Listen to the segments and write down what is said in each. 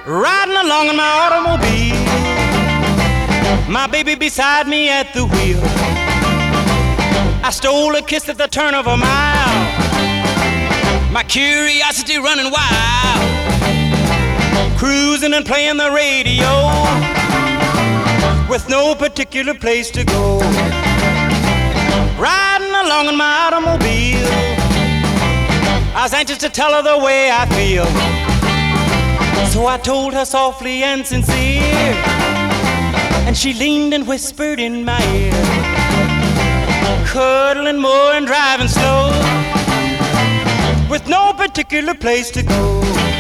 riding along in my automobile, my baby beside me at the wheel. I stole a kiss at the turn of a mile, my curiosity running wild, cruising and playing the radio, with no particular place to go. Riding along in my automobile, I was anxious to tell her the way I feel. So I told her softly and sincere, and she leaned and whispered in my ear, cuddling more and driving slow, with no particular place to go.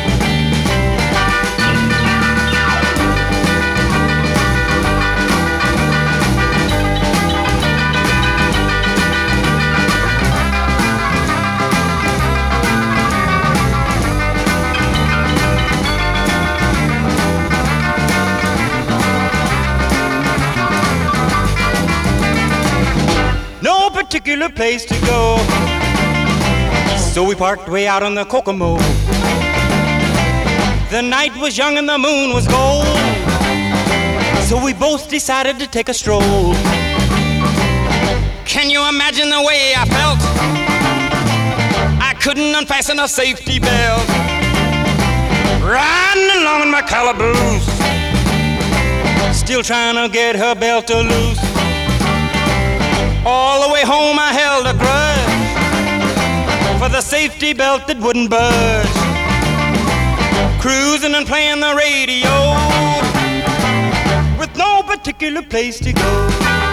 No particular place to go. So we parked way out on the Kokomo. The night was young and the moon was gold, so we both decided to take a stroll. Can you imagine the way I felt? I couldn't unfasten a safety belt, riding along in my calaboose, still trying to get her belt to loose. All the way home I held a grudge for the safety belt that wouldn't budge, cruising and playing the radio with no particular place to go.